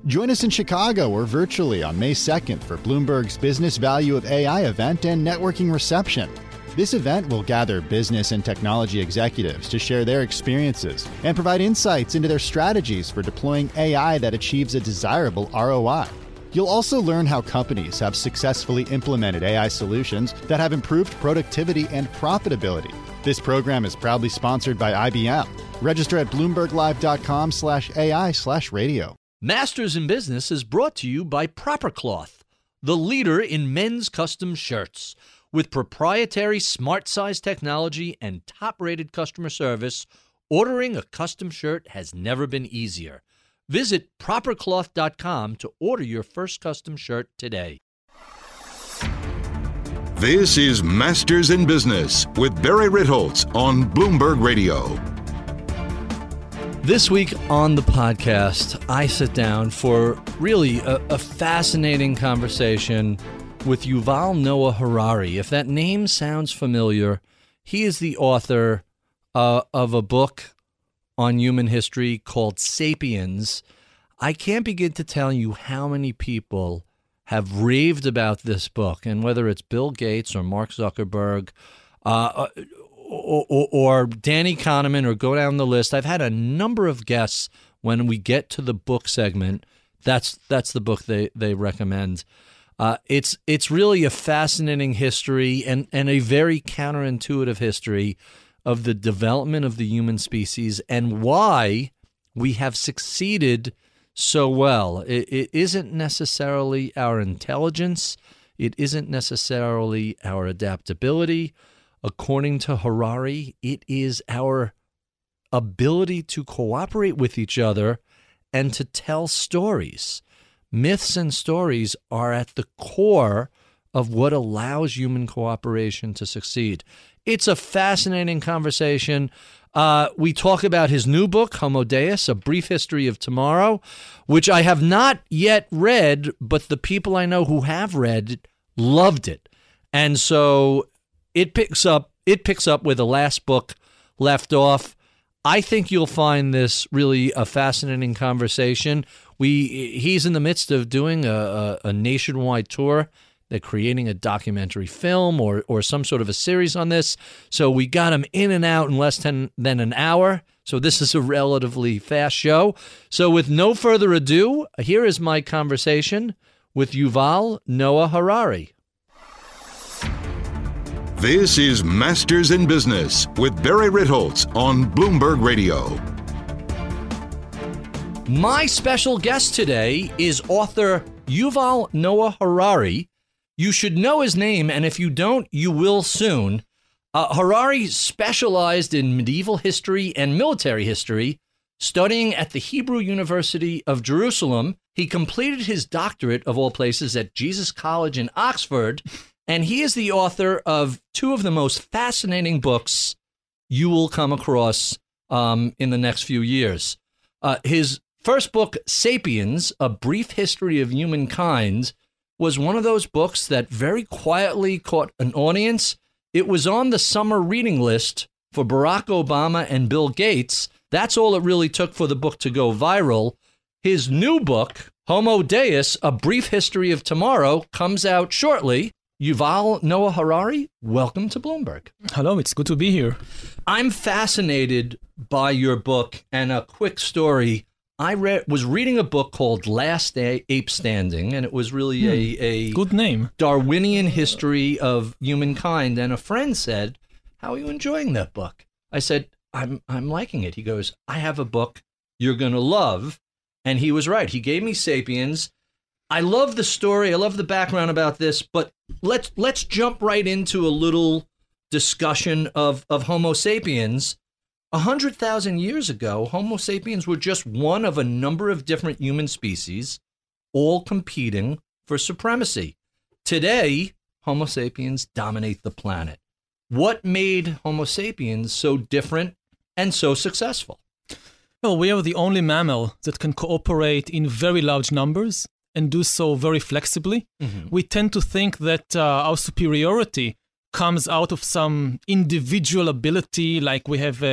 Join us in Chicago or virtually on May 2nd for Bloomberg's Business Value of AI event and networking reception. This event will gather business and technology executives to share their experiences and provide insights into their strategies for deploying AI that achieves a desirable ROI. You'll also learn how companies have successfully implemented AI solutions that have improved productivity and profitability. This program is proudly sponsored by IBM. Register at bloomberglive.com/AI/radio. Masters in Business is brought to you by Proper Cloth, the leader in men's custom shirts. With proprietary smart size technology and top-rated customer service, ordering a custom shirt has never been easier. Visit propercloth.com to order your first custom shirt today. This is Masters in Business with Barry Ritholtz on Bloomberg Radio. This week on the podcast, I sit down for really a fascinating conversation with Yuval Noah Harari. If that name sounds familiar, he is the author of a book on human history called Sapiens. I can't begin to tell you how many people have raved about this book, and whether it's Bill Gates or Mark Zuckerberg or Danny Kahneman, or go down the list. I've had a number of guests when we get to the book segment. That's the book they recommend. It's really a fascinating history and a very counterintuitive history of the development of the human species and why we have succeeded so well. It isn't necessarily our intelligence. It isn't necessarily our adaptability. According to Harari, it is our ability to cooperate with each other and to tell stories. Myths and stories are at the core of what allows human cooperation to succeed. It's a fascinating conversation. We talk about his new book, Homo Deus, A Brief History of Tomorrow, which I have not yet read, but the people I know who have read it loved it. And so it picks up where the last book left off. I think you'll find this really a fascinating conversation. He's in the midst of doing a nationwide tour. They're creating a documentary film or some sort of a series on this. So we got him in and out in less than an hour. So this is a relatively fast show. So with no further ado, here is my conversation with Yuval Noah Harari. This is Masters in Business with Barry Ritholtz on Bloomberg Radio. My special guest today is author Yuval Noah Harari. You should know his name, and if you don't, you will soon. Harari specialized in medieval history and military history, studying at the Hebrew University of Jerusalem. He completed his doctorate, of all places, at Jesus College in Oxford, and he is the author of two of the most fascinating books you will come across in the next few years. His first book, Sapiens, A Brief History of Humankind, was one of those books that very quietly caught an audience. It was on the summer reading list for Barack Obama and Bill Gates. That's all it really took for the book to go viral. His new book, Homo Deus, A Brief History of Tomorrow, comes out shortly. Yuval Noah Harari, welcome to Bloomberg. Hello, it's good to be here. I'm fascinated by your book, and a quick story. I was reading a book called Last Ape Standing, and it was really a good name, Darwinian history of humankind. And a friend said, "How are you enjoying that book?" I said, "I'm liking it." He goes, "I have a book you're going to love," and he was right. He gave me Sapiens. I love the story. I love the background about this, but let's jump right into a little discussion of Homo sapiens. 100,000 years ago, Homo sapiens were just one of a number of different human species, all competing for supremacy. Today, Homo sapiens dominate the planet. What made Homo sapiens so different and so successful? Well, we are the only mammal that can cooperate in very large numbers and do so very flexibly. Mm-hmm. We tend to think that our superiority comes out of some individual ability, like we have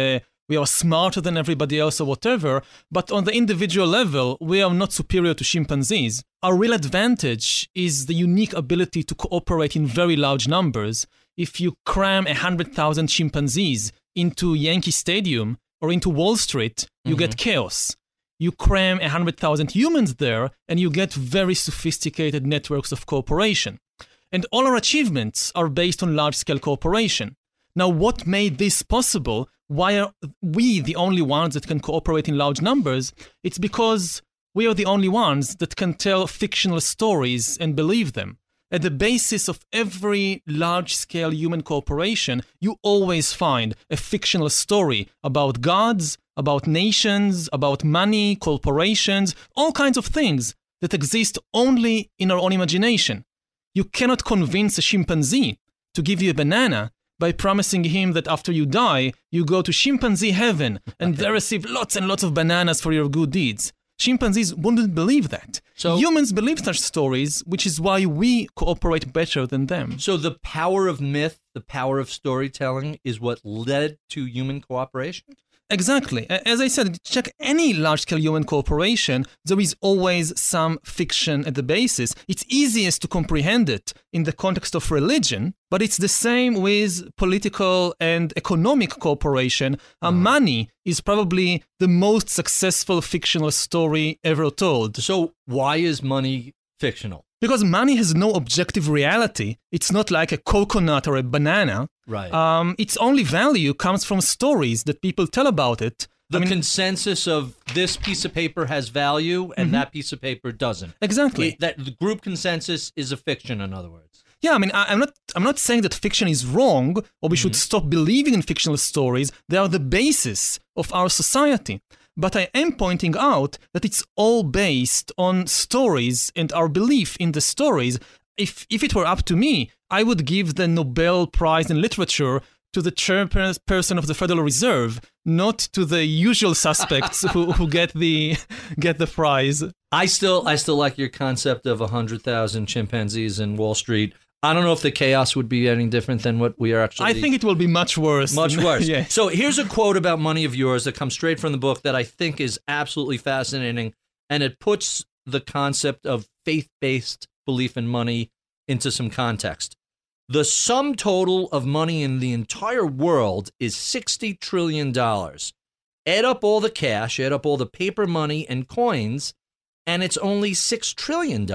we are smarter than everybody else or whatever, but on the individual level, we are not superior to chimpanzees. Our real advantage is the unique ability to cooperate in very large numbers. If you cram 100,000 chimpanzees into Yankee Stadium or into Wall Street, you get chaos. You cram 100,000 humans there, and you get very sophisticated networks of cooperation. And all our achievements are based on large-scale cooperation. Now, what made this possible? Why are we the only ones that can cooperate in large numbers? It's because we are the only ones that can tell fictional stories and believe them. At the basis of every large-scale human cooperation, you always find a fictional story about gods, about nations, about money, corporations, all kinds of things that exist only in our own imagination. You cannot convince a chimpanzee to give you a banana by promising him that after you die, you go to chimpanzee heaven and there receive lots and lots of bananas for your good deeds. Chimpanzees wouldn't believe that. So humans believe such stories, which is why we cooperate better than them. So the power of myth, the power of storytelling is what led to human cooperation? Exactly. As I said, check any large-scale human cooperation, there is always some fiction at the basis. It's easiest to comprehend it in the context of religion, but it's the same with political and economic cooperation. Money is probably the most successful fictional story ever told. So why is money fictional? Because money has no objective reality. It's not like a coconut or a banana. Right. Its only value comes from stories that people tell about it. The consensus of this piece of paper has value and that piece of paper doesn't. Exactly. That the group consensus is a fiction, in other words. Yeah, I'm not saying that fiction is wrong or we should stop believing in fictional stories. They are the basis of our society. But I am pointing out that it's all based on stories and our belief in the stories. If it were up to me, I would give the Nobel Prize in Literature to the chairperson of the Federal Reserve, not to the usual suspects who get the prize. I still like your concept of 100,000 chimpanzees in Wall Street. I don't know if the chaos would be any different than what we are actually... I think it will be much worse. Much worse. Yeah. So here's a quote about money of yours that comes straight from the book that I think is absolutely fascinating, and it puts the concept of faith-based belief in money into some context. The sum total of money in the entire world is $60 trillion. Add up all the cash, add up all the paper money and coins, and it's only $6 trillion.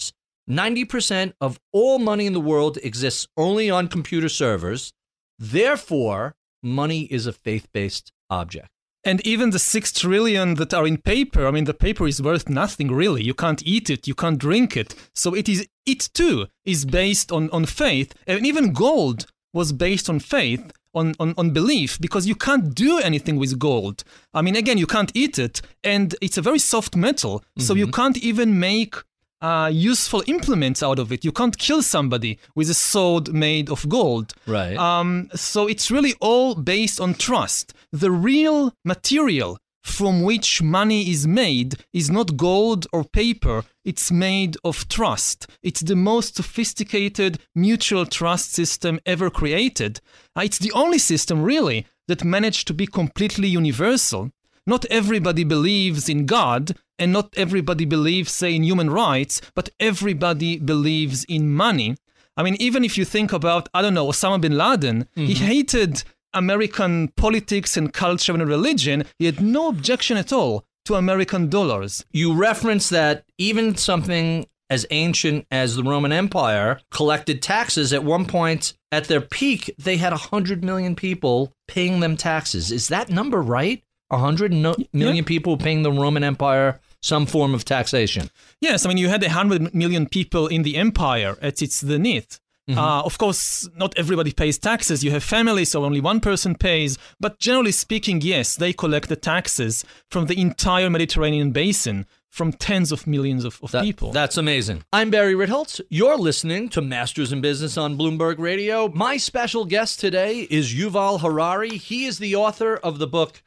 90% of all money in the world exists only on computer servers. Therefore, money is a faith-based object. And even the 6 trillion that are in paper, the paper is worth nothing really. You can't eat it, you can't drink it. So it too is based on faith. And even gold was based on faith, on belief, because you can't do anything with gold. Again, you can't eat it, and it's a very soft metal, so you can't even make useful implements out of it. You can't kill somebody with a sword made of gold. Right. So it's really all based on trust. The real material from which money is made is not gold or paper. It's made of trust. It's the most sophisticated mutual trust system ever created. It's the only system, really, that managed to be completely universal. Not everybody believes in God, and not everybody believes, say, in human rights, but everybody believes in money. Even if you think about, Osama bin Laden, he hated American politics and culture and religion. He had no objection at all to American dollars. You reference that even something as ancient as the Roman Empire collected taxes. At one point, at their peak, they had 100 million people paying them taxes. Is that number right? 100 million people paying the Roman Empire some form of taxation. Yes, you had 100 million people in the empire at its zenith. Of course, not everybody pays taxes. You have families, so only one person pays. But generally speaking, yes, they collect the taxes from the entire Mediterranean basin, from tens of millions of people. That's amazing. I'm Barry Ritholtz. You're listening to Masters in Business on Bloomberg Radio. My special guest today is Yuval Harari. He is the author of the book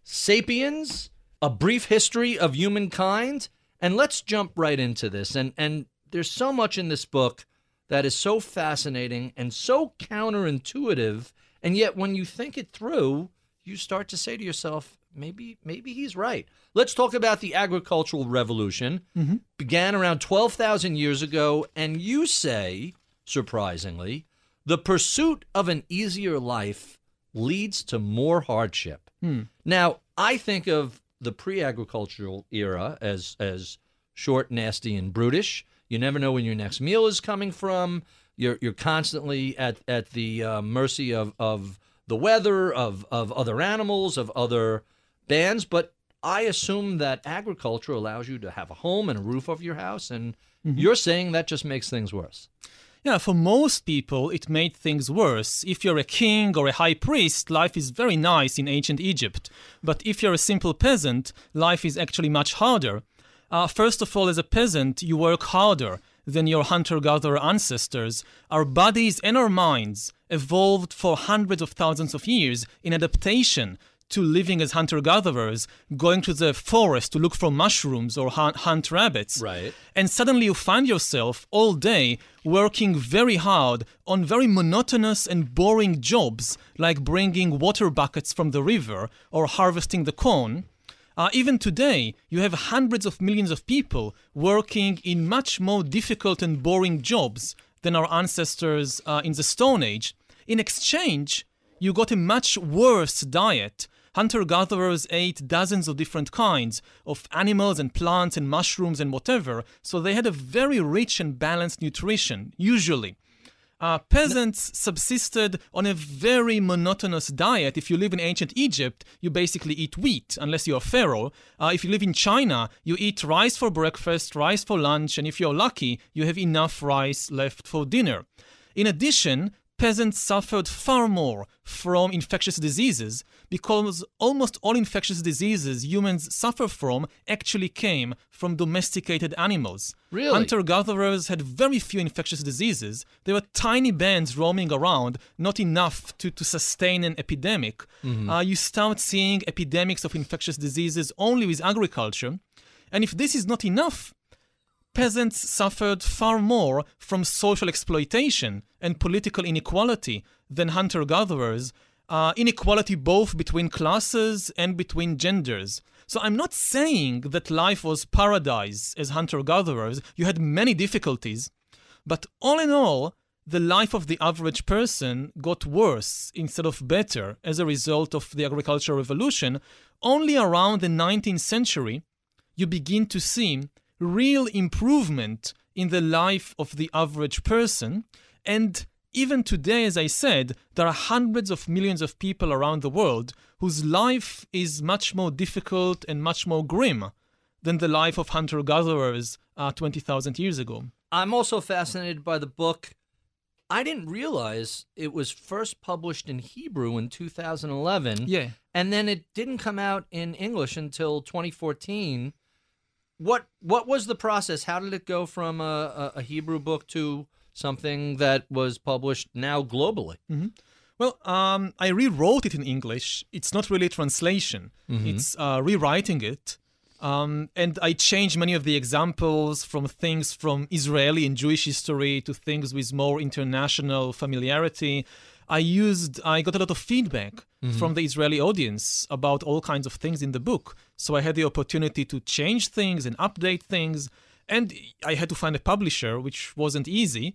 Sapiens, A Brief History of Humankind. And let's jump right into this. And there's so much in this book that is so fascinating and so counterintuitive. And yet when you think it through, you start to say to yourself, maybe he's right. Let's talk about the agricultural revolution. Began around 12,000 years ago, and you say, surprisingly, the pursuit of an easier life leads to more hardship. Now, I think of the pre-agricultural era as short, nasty, and brutish. You never know when your next meal is coming from. You're constantly at the mercy of the weather, of other animals, of other bands. But I assume that agriculture allows you to have a home and a roof over your house, and you're saying that just makes things worse. Yeah, for most people, it made things worse. If you're a king or a high priest, life is very nice in ancient Egypt. But if you're a simple peasant, life is actually much harder. First of all, as a peasant, you work harder than your hunter-gatherer ancestors. Our bodies and our minds evolved for hundreds of thousands of years in adaptation to living as hunter-gatherers, going to the forest to look for mushrooms or hunt rabbits. Right. And suddenly you find yourself all day working very hard on very monotonous and boring jobs, like bringing water buckets from the river or harvesting the corn. Even today, you have hundreds of millions of people working in much more difficult and boring jobs than our ancestors in the Stone Age. In exchange, you got a much worse diet. Hunter-gatherers ate dozens of different kinds of animals and plants and mushrooms and whatever, so they had a very rich and balanced nutrition, usually. Peasants subsisted on a very monotonous diet. If you live in ancient Egypt, you basically eat wheat, unless you're a pharaoh. If you live in China, you eat rice for breakfast, rice for lunch, and if you're lucky, you have enough rice left for dinner. In addition, peasants suffered far more from infectious diseases because almost all infectious diseases humans suffer from actually came from domesticated animals. Really? Hunter-gatherers had very few infectious diseases. There were tiny bands roaming around, not enough to sustain an epidemic. You start seeing epidemics of infectious diseases only with agriculture. And if this is not enough, peasants suffered far more from social exploitation and political inequality than hunter-gatherers, inequality both between classes and between genders. So I'm not saying that life was paradise as hunter-gatherers. You had many difficulties. But all in all, the life of the average person got worse instead of better as a result of the agricultural revolution. Only around the 19th century, you begin to see real improvement in the life of the average person. And even today, as I said, there are hundreds of millions of people around the world whose life is much more difficult and much more grim than the life of hunter-gatherers 20,000 years ago. I'm also fascinated by the book. I didn't realize it was first published in Hebrew in 2011. Yeah. And then it didn't come out in English until 2014. What was the process? How did it go from a Hebrew book to something that was published now globally? Well, I rewrote it in English. It's not really a translation. It's rewriting it. And I changed many of the examples from things from Israeli and Jewish history to things with more international familiarity. I got a lot of feedback from the Israeli audience about all kinds of things in the book. So I had the opportunity to change things and update things. And I had to find a publisher, which wasn't easy.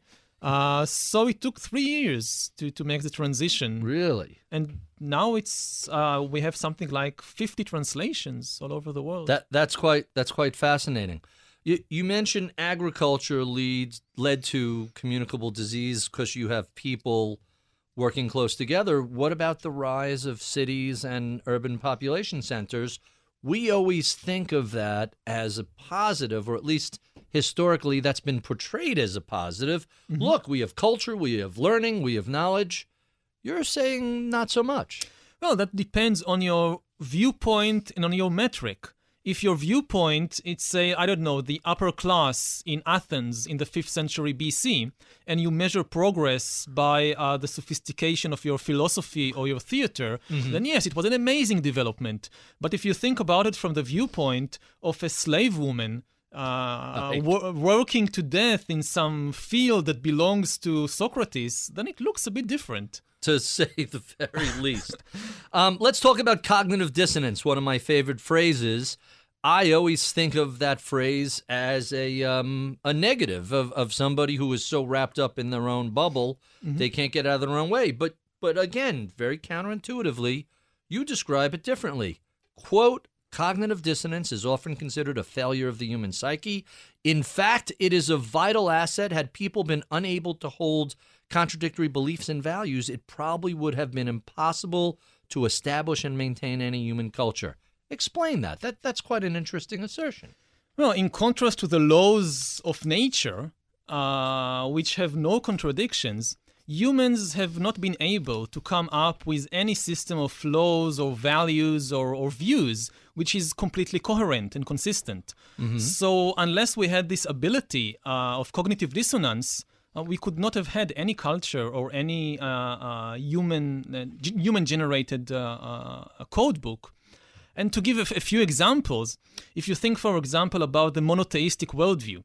So it took 3 years to make the transition. Really? And now it's we have something like 50 translations all over the world. That's quite fascinating. You mentioned agriculture led to communicable disease because you have people working close together. What about the rise of cities and urban population centers? We always think of that as a positive, or at least historically that's been portrayed as a positive. Look, we have culture, we have learning, we have knowledge. You're saying not so much. Well, that depends on your viewpoint and on your metric. If your viewpoint, it's say, I don't know, the upper class in Athens in the 5th century BC, and you measure progress by the sophistication of your philosophy or your theater, then yes, it was an amazing development. But if you think about it from the viewpoint of a slave woman working to death in some field that belongs to Socrates, then it looks a bit different. to say the very least. Let's talk about cognitive dissonance, one of my favorite phrases. I always think of that phrase as a negative of somebody who is so wrapped up in their own bubble, they can't get out of their own way. But again, very counterintuitively, you describe it differently. Quote, cognitive dissonance is often considered a failure of the human psyche. In fact, it is a vital asset. Had people been unable to hold contradictory beliefs and values, it probably would have been impossible to establish and maintain any human culture. Explain that. That's quite an interesting assertion. Well, in contrast to the laws of nature, which have no contradictions, humans have not been able to come up with any system of laws or values or views which is completely coherent and consistent. So unless we had this ability of cognitive dissonance, we could not have had any culture or any human-generated code book. And to give a few examples, if you think, for example, about the monotheistic worldview,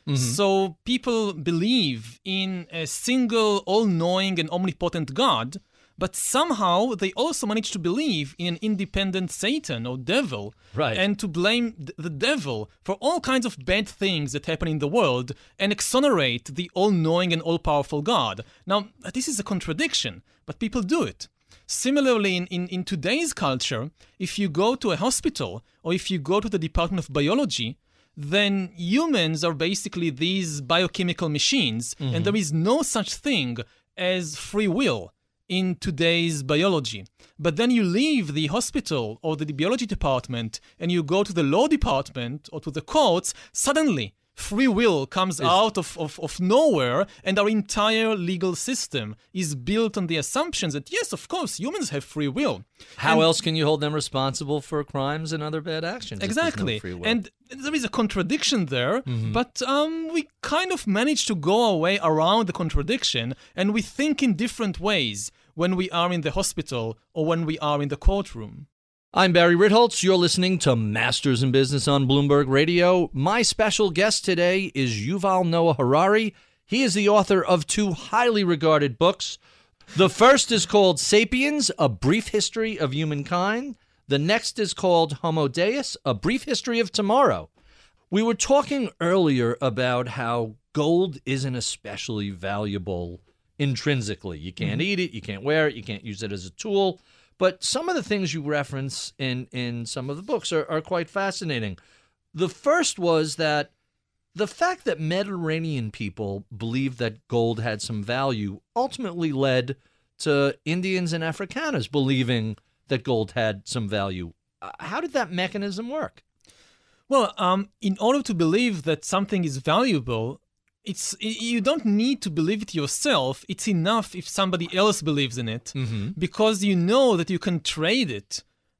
so people believe in a single, all-knowing and omnipotent God, but somehow they also manage to believe in an independent Satan or devil, right, and to blame the devil for all kinds of bad things that happen in the world and exonerate the all-knowing and all-powerful God. Now, this is a contradiction, but people do it. Similarly, in today's culture, if you go to a hospital or if you go to the Department of Biology, then humans are basically these biochemical machines, and there is no such thing as free will in today's biology. But then you leave the hospital or the biology department and you go to the law department or to the courts, suddenly free will comes out of nowhere, and our entire legal system is built on the assumptions that, yes, of course, humans have free will. How else can you hold them responsible for crimes and other bad actions? Exactly. If there's no free will? And there is a contradiction there, but we kind of manage to go away around the contradiction, and we think in different ways when we are in the hospital or when we are in the courtroom. I'm Barry Ritholtz. You're listening to Masters in Business on Bloomberg Radio. My special guest today is Yuval Noah Harari. He is the author of two highly regarded books. The first is called Sapiens, A Brief History of Humankind. The next is called Homo Deus, A Brief History of Tomorrow. We were talking earlier about how gold isn't especially valuable intrinsically. You can't eat it, you can't wear it, you can't use it as a tool. But some of the things you reference in some of the books are quite fascinating. The first was that the fact that Mediterranean people believed that gold had some value ultimately led to Indians and Afrikaners believing that gold had some value. How did that mechanism work? Well, in order to believe that something is valuable, you don't need to believe it yourself. It's enough if somebody else believes in it, because you know that you can trade it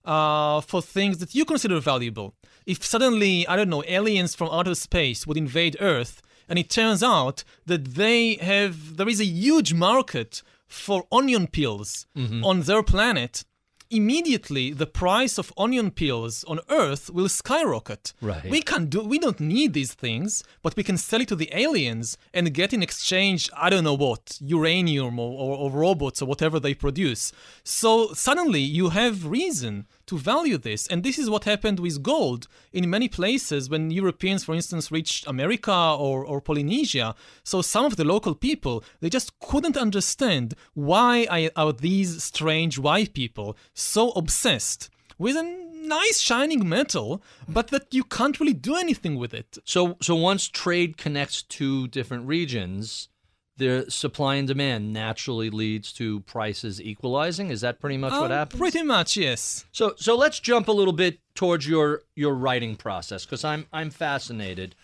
for things that you consider valuable. If suddenly, I don't know, aliens from outer space would invade Earth, and it turns out that there is a huge market for onion peels on their planet, immediately the price of onion peels on Earth will skyrocket. Right. We don't need these things, but we can sell it to the aliens and get in exchange, I don't know what, uranium or robots or whatever they produce. So suddenly you have reason to value this. And this is what happened with gold in many places when Europeans, for instance, reached America or Polynesia. So some of the local people, they just couldn't understand why are these strange white people so obsessed with a nice shining metal, but that you can't really do anything with it. So once trade connects two different regions, the supply and demand naturally leads to prices equalizing. Is that pretty much what happens? Pretty much, yes. So let's jump a little bit towards your writing process, because I'm fascinated.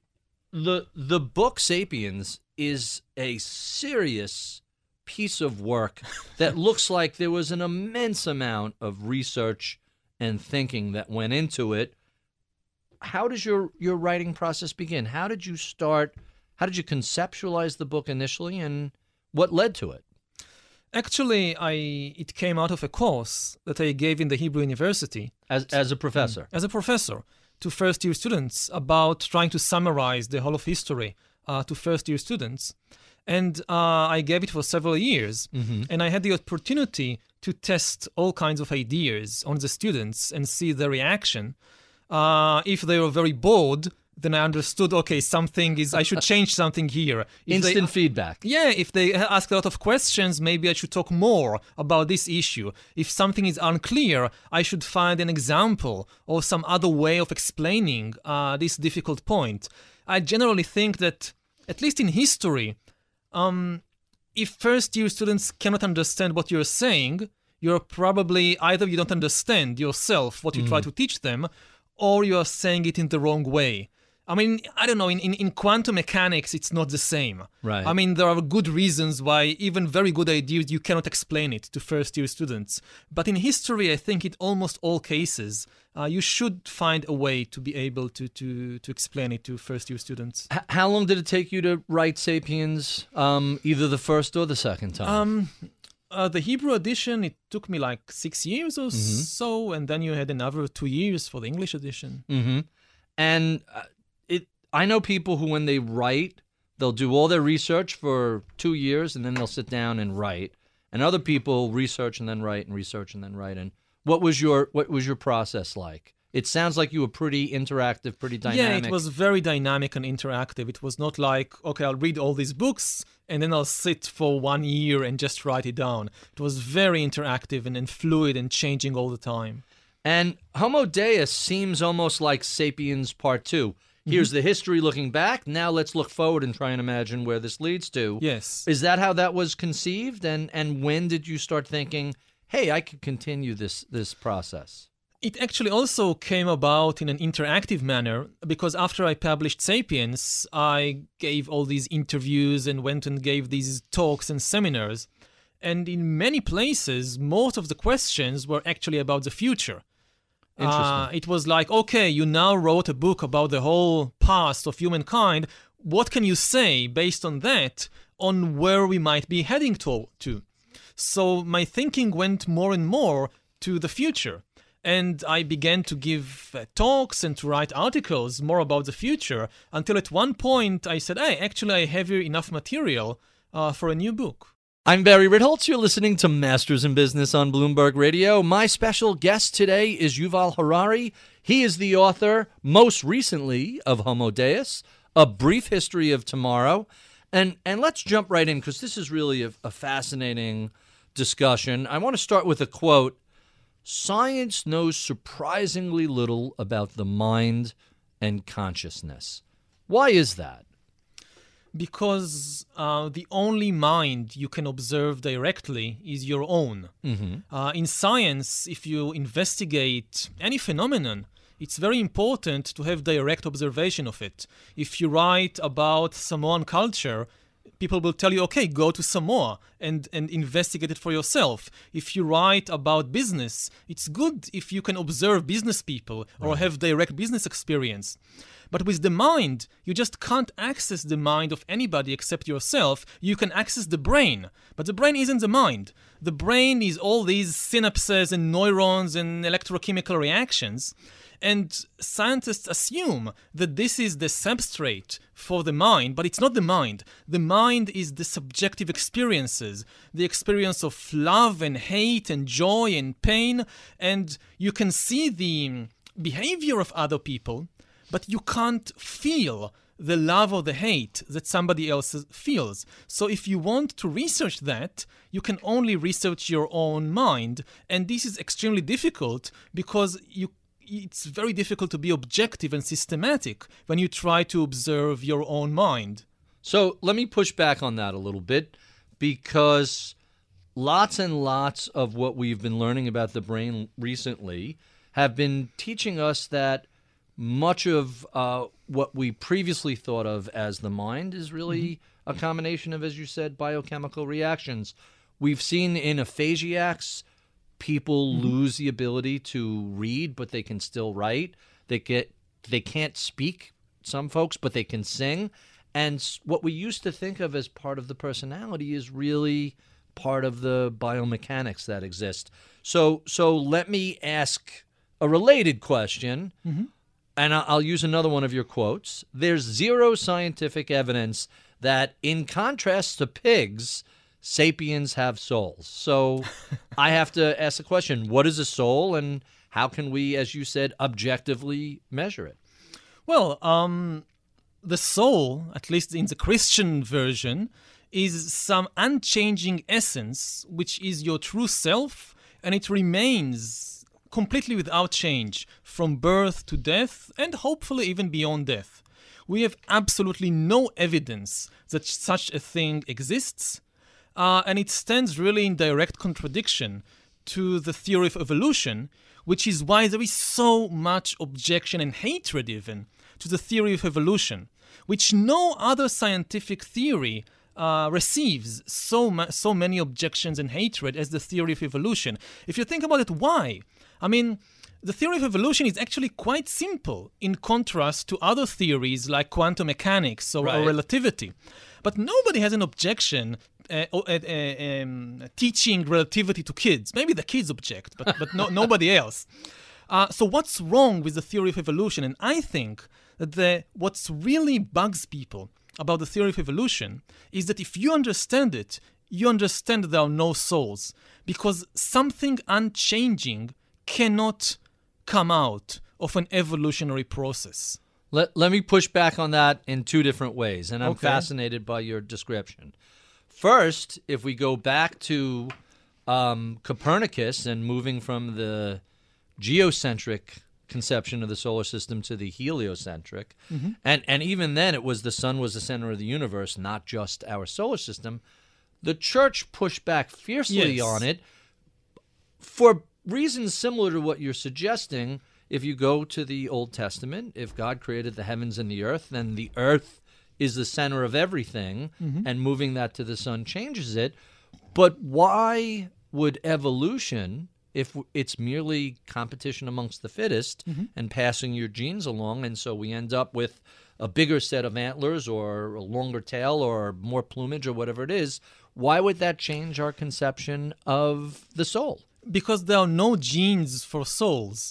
The book Sapiens is a serious piece of work that looks like there was an immense amount of research and thinking that went into it. How does your writing process begin? How did you start? How did you conceptualize the book initially, and what led to it? Actually, it came out of a course that I gave in the Hebrew University. As a professor? As a professor. to first-year students about trying to summarize the whole of history to first-year students. And I gave it for several years. And I had the opportunity to test all kinds of ideas on the students and see their reaction. If they were very bored, then I understood, okay, I should change something here. Instant feedback. Yeah, if they ask a lot of questions, maybe I should talk more about this issue. If something is unclear, I should find an example or some other way of explaining this difficult point. I generally think that, at least in history, if first-year students cannot understand what you're saying, you're probably either you don't understand yourself what you try to teach them, or you are saying it in the wrong way. I mean, I don't know, in quantum mechanics, it's not the same. Right. I mean, there are good reasons why even very good ideas, you cannot explain it to first-year students. But in history, I think in almost all cases, you should find a way to be able to explain it to first-year students. How long did it take you to write *Sapiens*, either the first or the second time? The Hebrew edition, it took me like 6 years or so, and then you had another 2 years for the English edition. And I know people who, when they write, they'll do all their research for 2 years, and then they'll sit down and write. And other people research and then write and research and then write. And what was your process like? It sounds like you were pretty interactive, pretty dynamic. Yeah, it was very dynamic and interactive. It was not like, okay, I'll read all these books and then I'll sit for 1 year and just write it down. It was very interactive and fluid and changing all the time. And Homo Deus seems almost like *Sapiens* Part 2. Here's the history looking back. Now let's look forward and try and imagine where this leads to. Yes. Is that how that was conceived? And when did you start thinking, hey, I could continue this process? It actually also came about in an interactive manner because after I published *Sapiens*, I gave all these interviews and went and gave these talks and seminars. And in many places, most of the questions were actually about the future. It was like, okay, you now wrote a book about the whole past of humankind. What can you say based on that on where we might be heading to? So my thinking went more and more to the future. And I began to give talks and to write articles more about the future until at one point I said, hey, actually I have here enough material for a new book. I'm Barry Ritholtz. You're listening to Masters in Business on Bloomberg Radio. My special guest today is Yuval Harari. He is the author, most recently, of Homo Deus, A Brief History of Tomorrow. And let's jump right in, because this is really a fascinating discussion. I want to start with a quote. Science knows surprisingly little about the mind and consciousness. Why is that? Because the only mind you can observe directly is your own. In science, if you investigate any phenomenon, it's very important to have direct observation of it. If you write about Samoan culture, people will tell you, okay, go to Samoa and investigate it for yourself. If you write about business, it's good if you can observe business people or have direct business experience. But with the mind, you just can't access the mind of anybody except yourself. You can access the brain, but the brain isn't the mind. The brain is all these synapses and neurons and electrochemical reactions. And scientists assume that this is the substrate for the mind, but it's not the mind. The mind is the subjective experiences, the experience of love and hate and joy and pain. And you can see the behavior of other people, but you can't feel the love or the hate that somebody else feels. So if you want to research that, you can only research your own mind. And this is extremely difficult because it's very difficult to be objective and systematic when you try to observe your own mind. So let me push back on that a little bit, because lots and lots of what we've been learning about the brain recently have been teaching us that much of what we previously thought of as the mind is really a combination of, as you said, biochemical reactions. We've seen in aphasiacs, people lose the ability to read, but they can still write. They can't speak, some folks, but they can sing. And what we used to think of as part of the personality is really part of the biomechanics that exist. So let me ask a related question. and I'll use another one of your quotes, there's zero scientific evidence that, in contrast to pigs, sapiens have souls. So I have to ask the question, what is a soul, and how can we, as you said, objectively measure it? Well, the soul, at least in the Christian version, is some unchanging essence, which is your true self, and it remains completely without change from birth to death, and hopefully even beyond death. We have absolutely no evidence that such a thing exists, and it stands really in direct contradiction to the theory of evolution, which is why there is so much objection and hatred even to the theory of evolution, which no other scientific theory receives so many objections and hatred as the theory of evolution. If you think about it, why? I mean, the theory of evolution is actually quite simple in contrast to other theories like quantum mechanics or relativity. But nobody has an objection teaching relativity to kids. Maybe the kids object, but nobody else. So what's wrong with the theory of evolution? And I think that what's really bugs people about the theory of evolution is that if you understand it, you understand that there are no souls, because something unchanging cannot come out of an evolutionary process. Let me push back on that in two different ways, and I'm fascinated by your description. First, if we go back to Copernicus and moving from the geocentric conception of the solar system to the heliocentric, and even then it was the sun was the center of the universe, not just our solar system, the church pushed back fiercely on it for reasons similar to what you're suggesting. If you go to the Old Testament, if God created the heavens and the earth, then the earth is the center of everything, and moving that to the sun changes it. But why would evolution, if it's merely competition amongst the fittest and passing your genes along, and so we end up with a bigger set of antlers or a longer tail or more plumage or whatever it is, why would that change our conception of the soul? Because there are no genes for souls.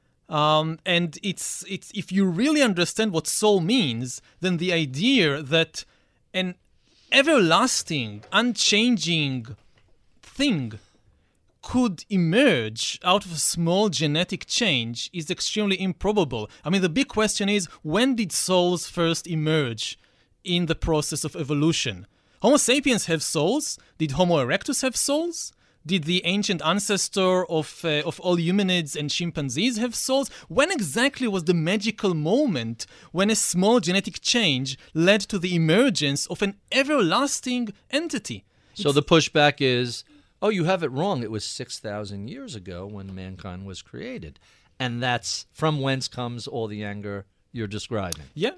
And it's if you really understand what soul means, then the idea that an everlasting, unchanging thing could emerge out of a small genetic change is extremely improbable. I mean, the big question is, when did souls first emerge in the process of evolution? Homo sapiens have souls. Did Homo erectus have souls? Did the ancient ancestor of all humanids and chimpanzees have souls? When exactly was the magical moment when a small genetic change led to the emergence of an everlasting entity? So the pushback is, oh, you have it wrong. It was 6,000 years ago when mankind was created. And that's from whence comes all the anger you're describing. Yeah.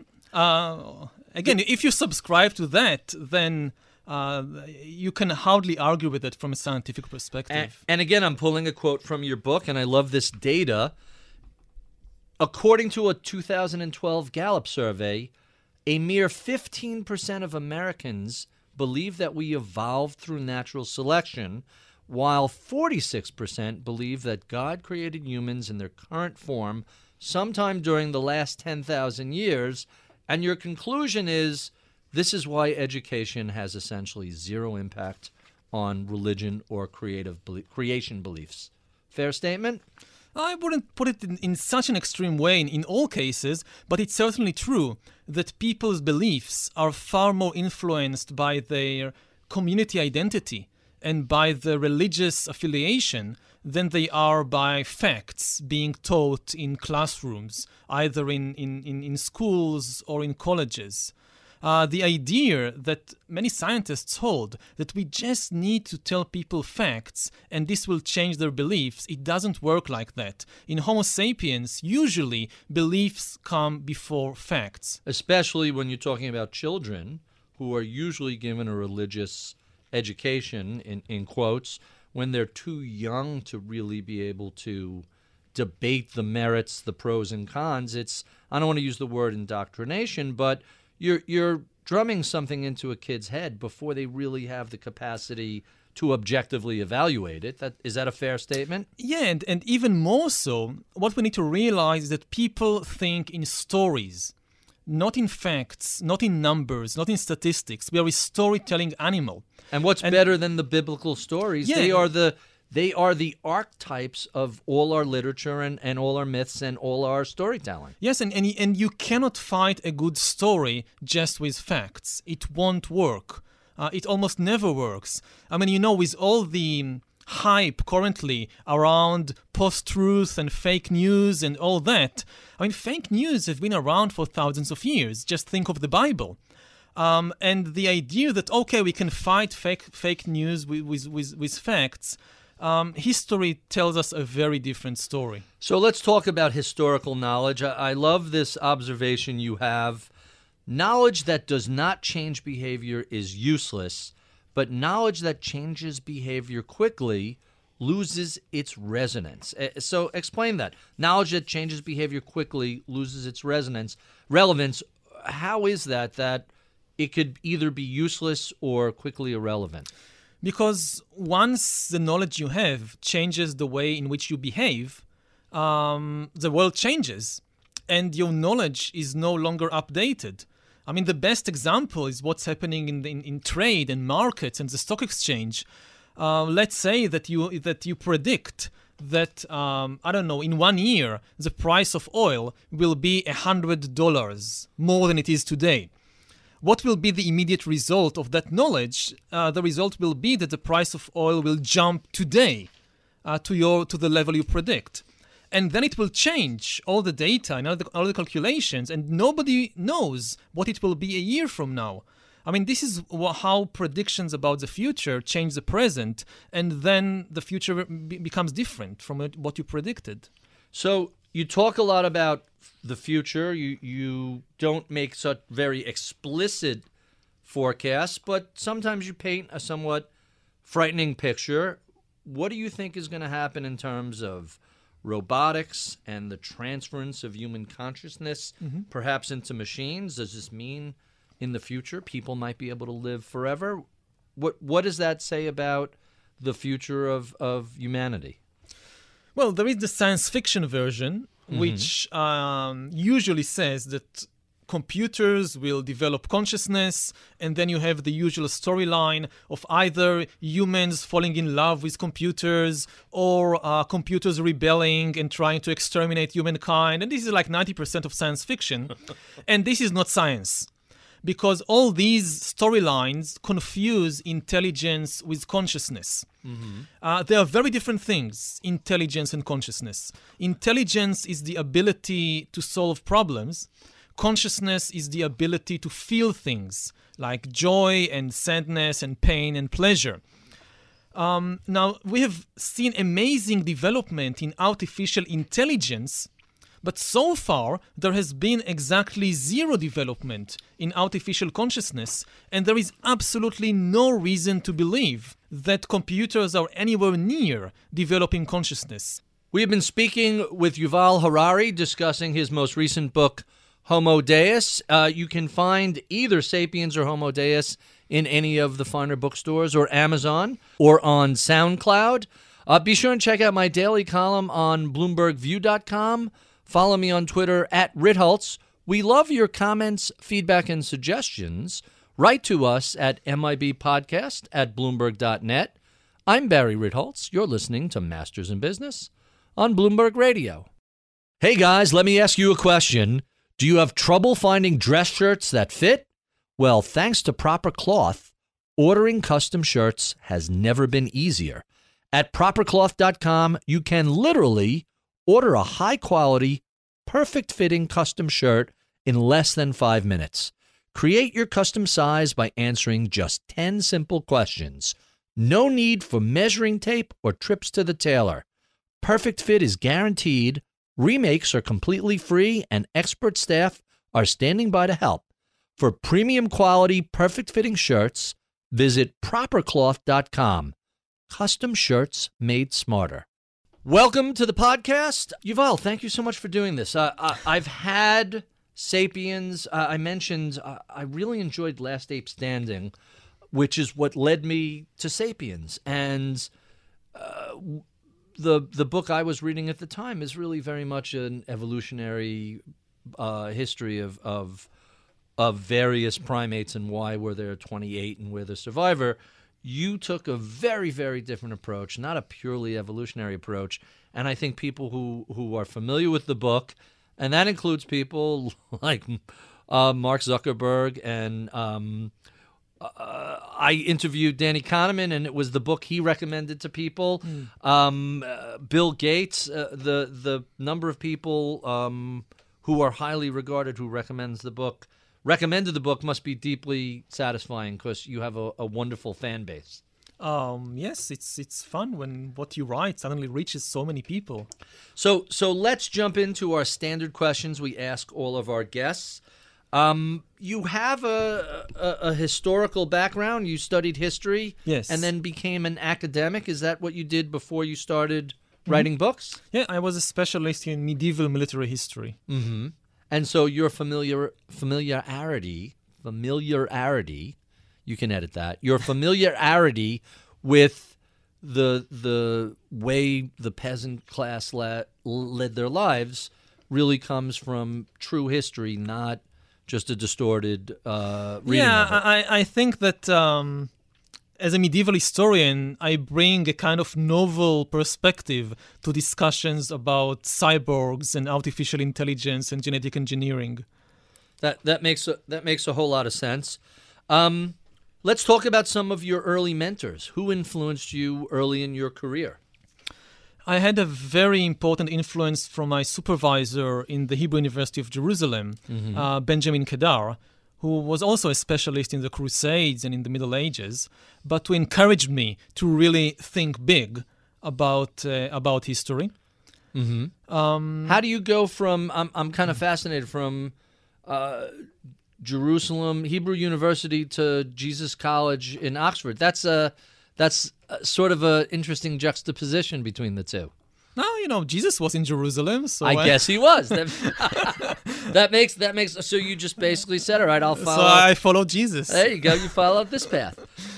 Again, if you subscribe to that, then you can hardly argue with it from a scientific perspective. And again, I'm pulling a quote from your book, and I love this data. According to a 2012 Gallup survey, a mere 15% of Americans believe that we evolved through natural selection, while 46% believe that God created humans in their current form sometime during the last 10,000 years. And your conclusion is, this is why education has essentially zero impact on religion or creation beliefs. Fair statement? I wouldn't put it in such an extreme way in all cases, but it's certainly true that people's beliefs are far more influenced by their community identity and by the religious affiliation than they are by facts being taught in classrooms, either in schools or in colleges. The idea that many scientists hold that we just need to tell people facts and this will change their beliefs, it doesn't work like that. In Homo sapiens, usually beliefs come before facts. Especially when you're talking about children who are usually given a religious education, in quotes, when they're too young to really be able to debate the merits, the pros and cons. It's, I don't want to use the word indoctrination, but you're drumming something into a kid's head before they really have the capacity to objectively evaluate it. Is that a fair statement? Yeah, and even more so, what we need to realize is that people think in stories, not in facts, not in numbers, not in statistics. We are a storytelling animal. And what's better than the biblical stories? Yeah. They are the archetypes of all our literature and all our myths and all our storytelling. Yes, and you cannot fight a good story just with facts. It won't work. It almost never works. I mean, with all the hype currently around post-truth and fake news and all that, I mean, fake news have been around for thousands of years. Just think of the Bible. And the idea that, okay, we can fight fake news with facts, history tells us a very different story. So let's talk about historical knowledge. I love this observation you have. Knowledge that does not change behavior is useless, but knowledge that changes behavior quickly loses its resonance. So explain that. Knowledge that changes behavior quickly loses its relevance. How is that it could either be useless or quickly irrelevant? Because once the knowledge you have changes the way in which you behave, the world changes and your knowledge is no longer updated. I mean, the best example is what's happening in trade and markets and the stock exchange. Let's say that you predict that, in 1 year, the price of oil will be $100 more than it is today. What will be the immediate result of that knowledge? The result will be that the price of oil will jump today to the level you predict. And then it will change all the data and all the calculations, and nobody knows what it will be a year from now. I mean, this is how predictions about the future change the present, and then the future becomes different from what you predicted. So you talk a lot about the future. You don't make such very explicit forecasts, but sometimes you paint a somewhat frightening picture. What do you think is going to happen in terms of robotics and the transference of human consciousness, perhaps into machines? Does this mean in the future people might be able to live forever? What does that say about the future of humanity? Well, there is the science fiction version, which usually says that computers will develop consciousness, and then you have the usual storyline of either humans falling in love with computers or computers rebelling and trying to exterminate humankind. And this is like 90% of science fiction. And this is not science, because all these storylines confuse intelligence with consciousness. They are very different things, intelligence and consciousness. Intelligence is the ability to solve problems. Consciousness is the ability to feel things like joy and sadness and pain and pleasure. Now, we have seen amazing development in artificial intelligence, but so far there has been exactly zero development in artificial consciousness, and there is absolutely no reason to believe that computers are anywhere near developing consciousness. We have been speaking with Yuval Harari, discussing his most recent book, Homo Deus. You can find either Sapiens or Homo Deus in any of the finer bookstores or Amazon or on SoundCloud. Be sure and check out my daily column on BloombergView.com. Follow me on Twitter @Ritholtz. We love your comments, feedback, and suggestions. Write to us at mibpodcast@bloomberg.net. I'm Barry Ritholtz. You're listening to Masters in Business on Bloomberg Radio. Hey guys, let me ask you a question. Do you have trouble finding dress shirts that fit? Well, thanks to Proper Cloth, ordering custom shirts has never been easier. At propercloth.com, you can literally order a high-quality, perfect-fitting custom shirt in less than 5 minutes. Create your custom size by answering just 10 simple questions. No need for measuring tape or trips to the tailor. Perfect fit is guaranteed. Remakes are completely free, and expert staff are standing by to help. For premium quality, perfect-fitting shirts, visit propercloth.com. Custom shirts made smarter. Welcome to the podcast. Yuval, thank you so much for doing this. I've had Sapiens. I mentioned I really enjoyed Last Ape Standing. which is what led me to Sapiens. And the book I was reading at the time is really very much an evolutionary history of various primates and why were there 28 and we're the survivor. You took a very, very different approach, not a purely evolutionary approach. And I think people who are familiar with the book, and that includes people like Mark Zuckerberg, and I interviewed Danny Kahneman, and it was the book he recommended to people. Bill Gates, the number of people who are highly regarded who recommended the book must be deeply satisfying because you have a wonderful fan base. Yes, it's fun when what you write suddenly reaches so many people. So let's jump into our standard questions we ask all of our guests. You have a historical background. You studied history, yes, and then became an academic. Is that what you did before you started writing books? Yeah, I was a specialist in medieval military history. Mm-hmm. And so your familiarity, you can edit that. Your familiarity with the way the peasant class led their lives really comes from true history, not just a distorted reading of it. I think that as a medieval historian, I bring a kind of novel perspective to discussions about cyborgs and artificial intelligence and genetic engineering. That makes a whole lot of sense. Let's talk about some of your early mentors. Who influenced you early in your career? I had a very important influence from my supervisor in the Hebrew University of Jerusalem, Benjamin Kedar, who was also a specialist in the Crusades and in the Middle Ages, but who encouraged me to really think big about history. Mm-hmm. How do you go from? I'm kind of fascinated from Jerusalem Hebrew University to Jesus College in Oxford. That's sort of an interesting juxtaposition between the two. No, Jesus was in Jerusalem, so I guess he was. That makes. So you just basically said, "All right, I'll follow." So I followed Jesus. There you go. You follow this path.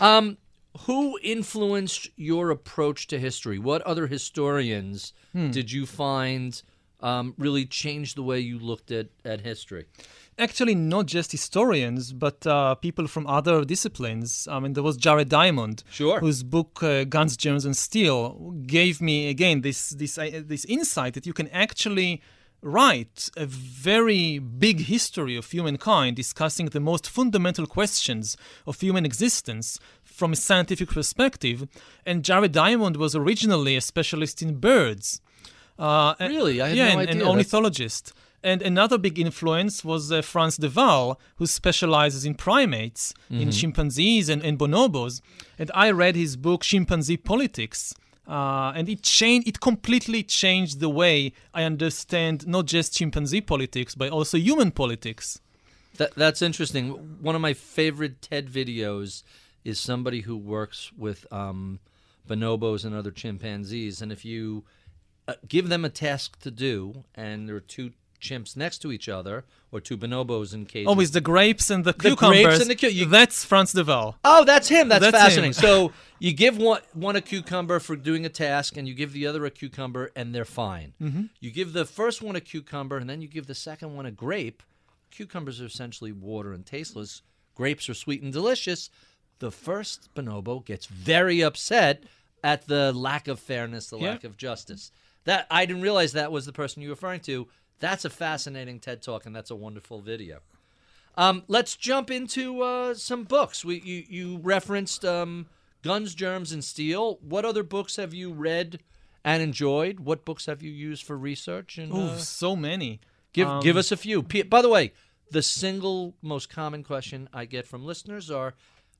Who influenced your approach to history? What other historians did you find really changed the way you looked at history? Actually, not just historians, but people from other disciplines. I mean, there was Jared Diamond, sure, whose book Guns, Germs, and Steel gave me again this insight that you can actually write a very big history of humankind, discussing the most fundamental questions of human existence from a scientific perspective. And Jared Diamond was originally a specialist in birds. Really? I had no idea. An ornithologist. And another big influence was Frans de Waal, who specializes in primates, in chimpanzees and bonobos. And I read his book, Chimpanzee Politics, and it completely changed the way I understand not just chimpanzee politics, but also human politics. That's interesting. One of my favorite TED videos is somebody who works with bonobos and other chimpanzees. And if you give them a task to do, and there are two chimps next to each other, or two bonobos in cages. Oh, it's the grapes and the cucumbers. That's Frans de Waal. Oh, that's him. That's fascinating. Him. So you give one a cucumber for doing a task, and you give the other a cucumber, and they're fine. Mm-hmm. You give the first one a cucumber, and then you give the second one a grape. Cucumbers are essentially water and tasteless. Grapes are sweet and delicious. The first bonobo gets very upset at the lack of fairness, the lack of justice. That I didn't realize that was the person you were referring to. That's a fascinating TED Talk, and that's a wonderful video. Let's jump into some books. You referenced Guns, Germs, and Steel. What other books have you read and enjoyed? What books have you used for research? And so many. Give us a few. By the way, the single most common question I get from listeners are,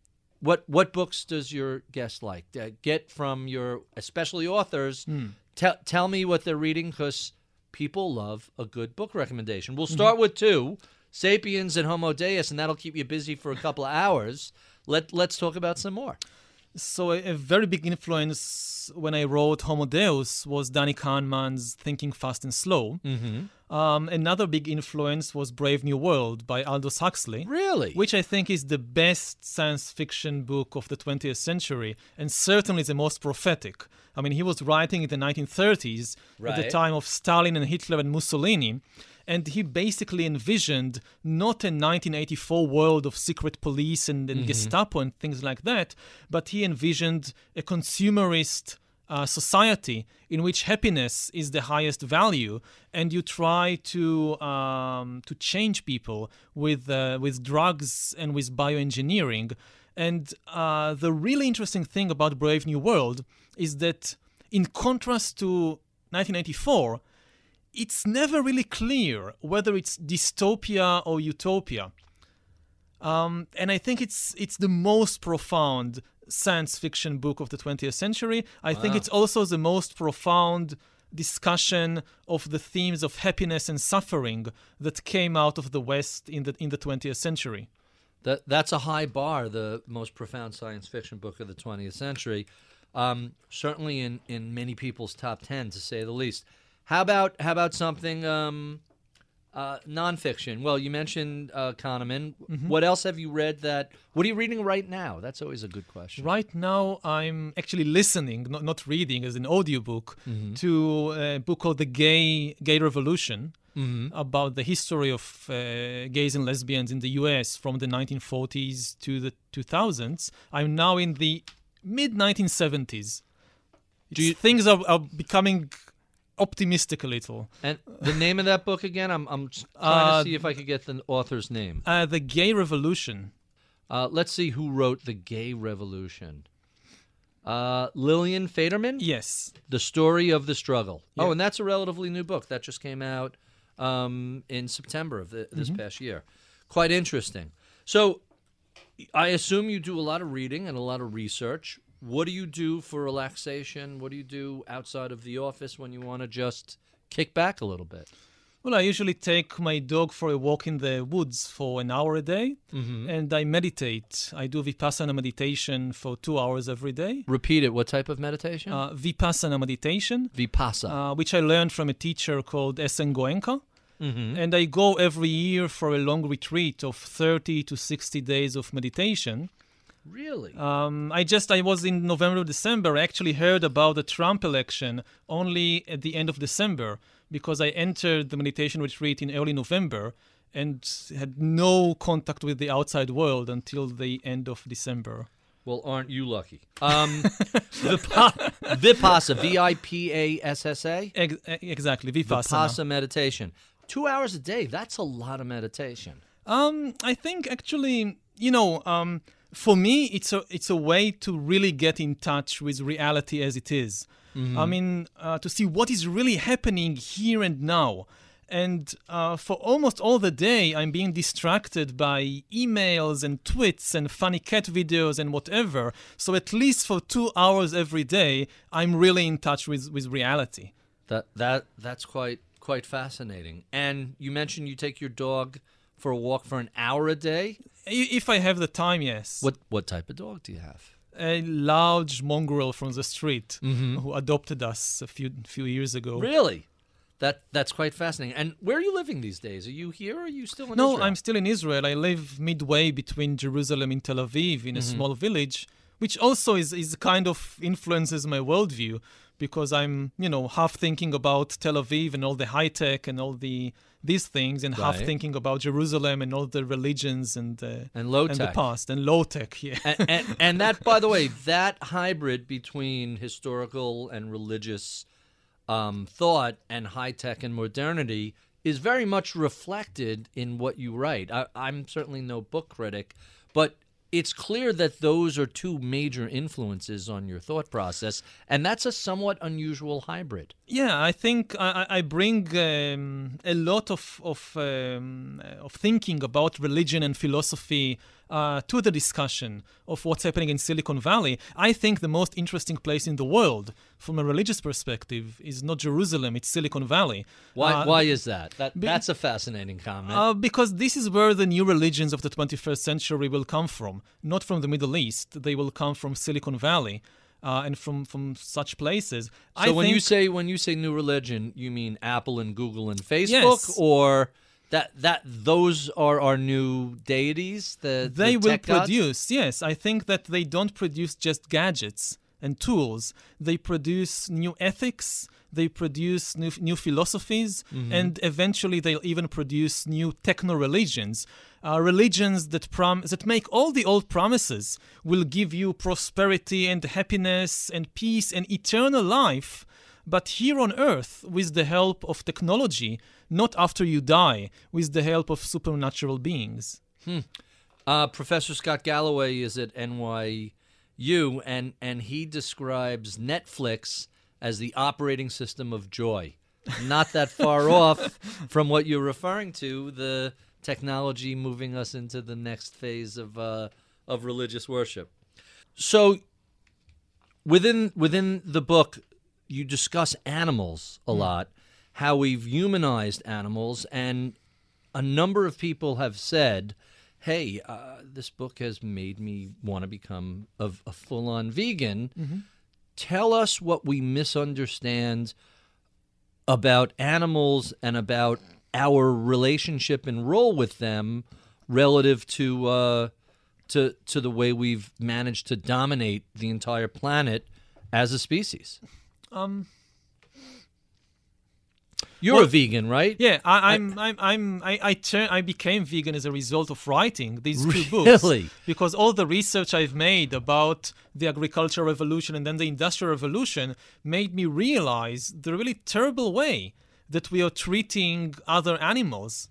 what books does your guest like? Get from your, especially authors. Tell me what they're reading, because people love a good book recommendation. We'll start with two, Sapiens and Homo Deus, and that'll keep you busy for a couple of hours. Let's talk about some more. So a very big influence when I wrote Homo Deus was Danny Kahneman's Thinking Fast and Slow. Another big influence was Brave New World by Aldous Huxley. Really? Which I think is the best science fiction book of the 20th century, and certainly the most prophetic. I mean, he was writing in the 1930s, at the Right. time of Stalin and Hitler and Mussolini, and he basically envisioned not a 1984 world of secret police and Gestapo and things like that, but he envisioned a consumerist society in which happiness is the highest value, and you try to change people with drugs and with bioengineering. And the really interesting thing about Brave New World is that, in contrast to 1984, it's never really clear whether it's dystopia or utopia. And I think it's the most profound science fiction book of the 20th century. I think it's also the most profound discussion of the themes of happiness and suffering that came out of the West in the 20th century. That's a high bar, the most profound science fiction book of the 20th century. Certainly in many people's top 10, to say the least. How about something nonfiction? Well, you mentioned Kahneman. What else have you read what are you reading right now? That's always a good question. Right now, I'm actually listening, not reading, as an audiobook, to a book called The Gay Revolution, about the history of gays and lesbians in the US from the 1940s to the 2000s. I'm now in the mid-1970s. Things are becoming optimistic a little. And the name of that book again? I'm trying to see if I could get the author's name. The Gay Revolution. Let's see who wrote The Gay Revolution. Lillian Faderman? Yes. The Story of the Struggle. Yeah. Oh, and that's a relatively new book. That just came out in September of this past year. Quite interesting. So I assume you do a lot of reading and a lot of research. What do you do for relaxation? What do you do outside of the office when you want to just kick back a little bit? Well, I usually take my dog for a walk in the woods for an hour a day, and I meditate. I do Vipassana meditation for 2 hours every day. Repeat it. What type of meditation? Vipassana meditation, Vipassana. which I learned from a teacher called Esen Goenka. And I go every year for a long retreat of 30 to 60 days of meditation. Really? I was in November, December. I actually heard about the Trump election only at the end of December, because I entered the meditation retreat in early November and had no contact with the outside world until the end of December. Well, aren't you lucky? Vipassana, Vipassa? Exactly, Vipassana. Vipassana meditation. 2 hours a day, that's a lot of meditation. I think actually, for me, it's a way to really get in touch with reality as it is. I mean, to see what is really happening here and now. And for almost all the day, I'm being distracted by emails and tweets and funny cat videos and whatever. So at least for 2 hours every day, I'm really in touch with reality. That's quite fascinating. And you mentioned you take your dog for a walk for an hour a day? If I have the time, yes. What type of dog do you have? A large mongrel from the street who adopted us a few years ago. Really? That's quite fascinating. And where are you living these days? Are you here or are you still in No, Israel? I'm still in Israel. I live midway between Jerusalem and Tel Aviv in a small village, which also is kind of influences my worldview, because I'm, half thinking about Tel Aviv and all the high tech and all these things, and half Right. thinking about Jerusalem and all the religions and low and the tech. past and low tech. Yeah. and that, by the way, that hybrid between historical and religious thought and high tech and modernity is very much reflected in what you write. I'm certainly no book critic, but it's clear that those are two major influences on your thought process, and that's a somewhat unusual hybrid. Yeah, I think I bring a lot of thinking about religion and philosophy to the discussion of what's happening in Silicon Valley. I think the most interesting place in the world, from a religious perspective, is not Jerusalem; it's Silicon Valley. Why is that? That's a fascinating comment. Because this is where the new religions of the 21st century will come from, not from the Middle East. They will come from Silicon Valley. and from such places. So when you say new religion, you mean Apple and Google and Facebook, Yes. or that those are our new deities? They will tech gods? produce, yes. I think that they don't produce just gadgets and tools. They produce new ethics, they produce new philosophies, and eventually they'll even produce new techno-religions. Religions that make all the old promises, will give you prosperity and happiness and peace and eternal life, but here on earth with the help of technology, not after you die, with the help of supernatural beings. Professor Scott Galloway is at NYU, and he describes Netflix as the operating system of joy. Not that far off from what you're referring to, the technology moving us into the next phase of religious worship. So within the book, you discuss animals a lot, how we've humanized animals, and a number of people have said, hey, this book has made me want to become a full-on vegan. Tell us what we misunderstand about animals and about our relationship and role with them relative to the way we've managed to dominate the entire planet as a species. You're a vegan, right? Yeah, I became vegan as a result of writing these two books. Really? Because all the research I've made about the agricultural revolution and then the industrial revolution made me realize the really terrible way that we are treating other animals.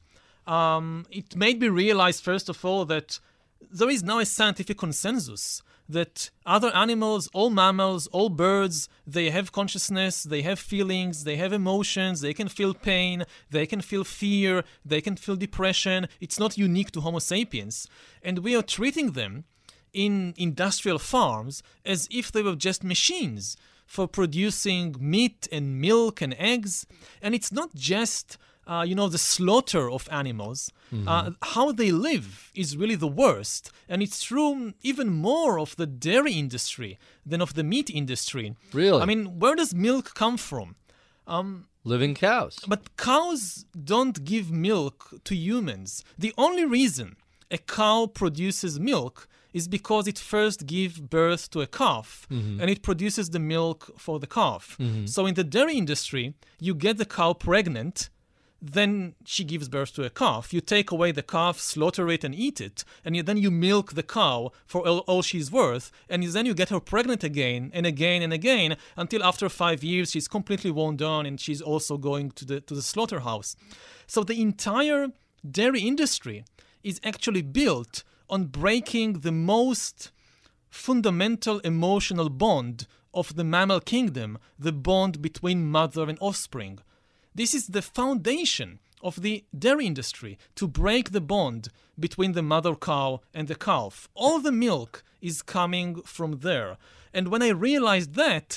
It made me realize, first of all, that there is now a scientific consensus that other animals, all mammals, all birds, they have consciousness, they have feelings, they have emotions, they can feel pain, they can feel fear, they can feel depression. It's not unique to Homo sapiens. And we are treating them in industrial farms as if they were just machines for producing meat and milk and eggs. And it's not just the slaughter of animals. How they live is really the worst. And it's true even more of the dairy industry than of the meat industry. Really? I mean, where does milk come from? Living cows. But cows don't give milk to humans. The only reason a cow produces milk is because it first gives birth to a calf, and it produces the milk for the calf. So in the dairy industry, you get the cow pregnant, then she gives birth to a calf. You take away the calf, slaughter it, and eat it. And then you milk the cow for all she's worth. And then you get her pregnant again and again and again until after 5 years she's completely worn down and she's also going to the slaughterhouse. So the entire dairy industry is actually built on breaking the most fundamental emotional bond of the mammal kingdom, the bond between mother and offspring. This is the foundation of the dairy industry, to break the bond between the mother cow and the calf. All the milk is coming from there. And when I realized that,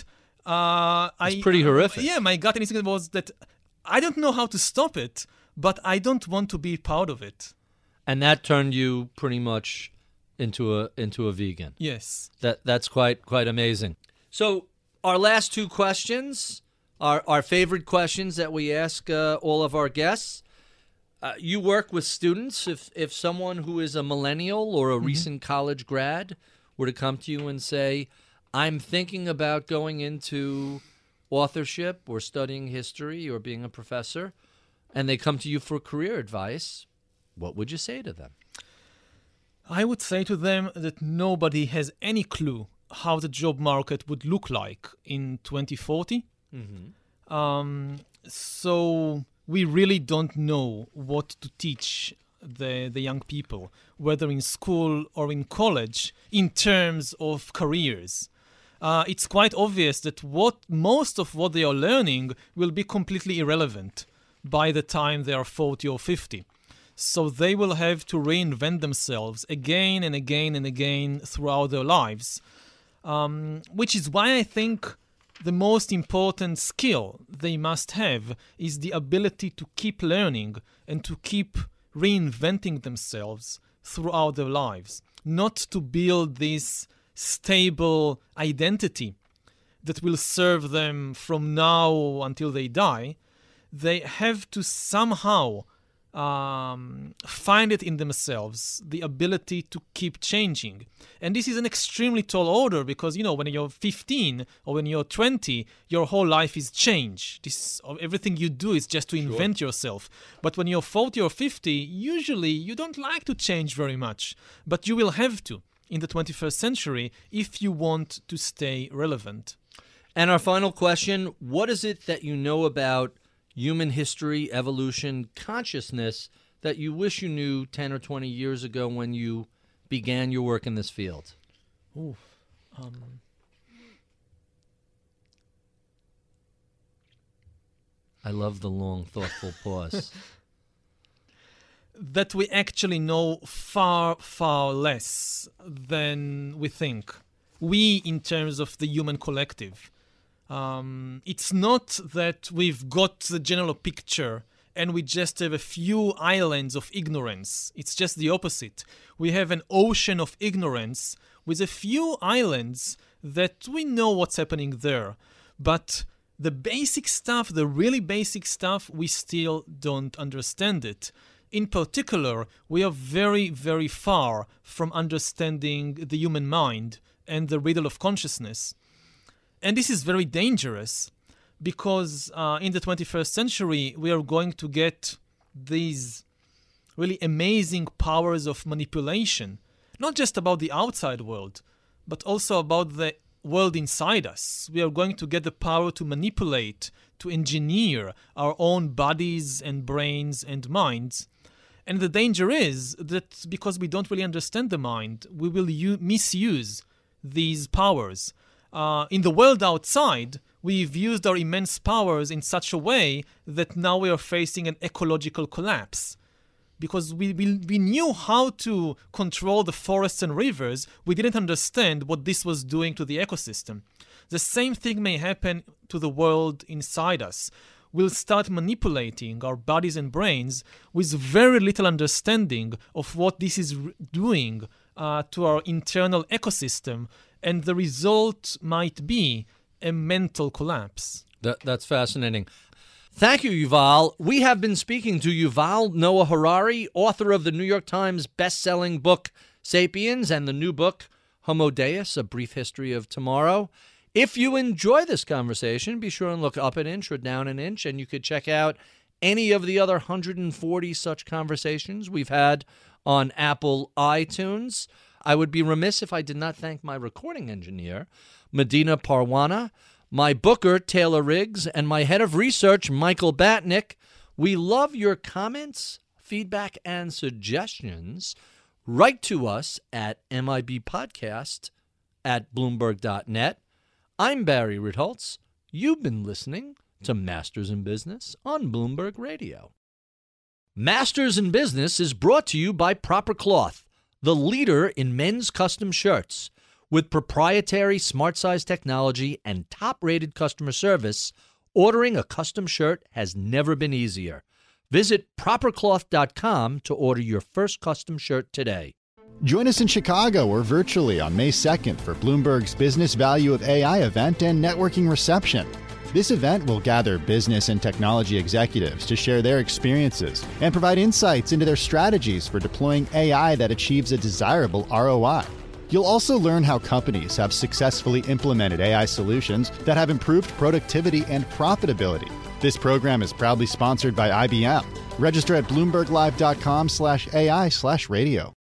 it's pretty horrific. Yeah, my gut instinct was that I don't know how to stop it, but I don't want to be part of it. And that turned you pretty much into a vegan. Yes. That's quite amazing. So our last two questions are our favorite questions that we ask all of our guests. You work with students. If someone who is a millennial or a recent college grad were to come to you and say, I'm thinking about going into authorship or studying history or being a professor, and they come to you for career advice, what would you say to them? I would say to them that nobody has any clue how the job market would look like in 2040. So we really don't know what to teach the young people, whether in school or in college, in terms of careers. It's quite obvious that most of what they are learning will be completely irrelevant by the time they are 40 or 50. So they will have to reinvent themselves again and again and again throughout their lives, which is why I think the most important skill they must have is the ability to keep learning and to keep reinventing themselves throughout their lives, not to build this stable identity that will serve them from now until they die. They have to somehow find it in themselves, the ability to keep changing. And this is an extremely tall order because, when you're 15 or when you're 20, your whole life is change. Everything you do is just to invent yourself. But when you're 40 or 50, usually you don't like to change very much. But you will have to in the 21st century if you want to stay relevant. And our final question, what is it that you know about human history, evolution, consciousness that you wish you knew 10 or 20 years ago when you began your work in this field? I love the long, thoughtful pause. That we actually know far, far less than we think. We, in terms of the human collective. It's not that we've got the general picture and we just have a few islands of ignorance. It's just the opposite. We have an ocean of ignorance with a few islands that we know what's happening there. But the basic stuff, the really basic stuff, we still don't understand it. In particular, we are very, very far from understanding the human mind and the riddle of consciousness. And this is very dangerous because in the 21st century, we are going to get these really amazing powers of manipulation, not just about the outside world, but also about the world inside us. We are going to get the power to manipulate, to engineer our own bodies and brains and minds. And the danger is that because we don't really understand the mind, we will misuse these powers. In the world outside, we've used our immense powers in such a way that now we are facing an ecological collapse. Because we knew how to control the forests and rivers, we didn't understand what this was doing to the ecosystem. The same thing may happen to the world inside us. We'll start manipulating our bodies and brains with very little understanding of what this is doing to our internal ecosystem. And the result might be a mental collapse. That's fascinating. Thank you, Yuval. We have been speaking to Yuval Noah Harari, author of the New York Times best-selling book, Sapiens, and the new book, Homo Deus, A Brief History of Tomorrow. If you enjoy this conversation, be sure and look up an inch or down an inch, and you could check out any of the other 140 such conversations we've had on Apple iTunes. I would be remiss if I did not thank my recording engineer, Medina Parwana, my booker, Taylor Riggs, and my head of research, Michael Batnick. We love your comments, feedback, and suggestions. Write to us at mibpodcast@bloomberg.net. I'm Barry Ritholtz. You've been listening to Masters in Business on Bloomberg Radio. Masters in Business is brought to you by Proper Cloth, the leader in men's custom shirts. With proprietary smart-size technology and top-rated customer service, ordering a custom shirt has never been easier. Visit propercloth.com to order your first custom shirt today. Join us in Chicago or virtually on May 2nd for Bloomberg's Business Value of AI event and networking reception. This event will gather business and technology executives to share their experiences and provide insights into their strategies for deploying AI that achieves a desirable ROI. You'll also learn how companies have successfully implemented AI solutions that have improved productivity and profitability. This program is proudly sponsored by IBM. Register at BloombergLive.com/AI/radio.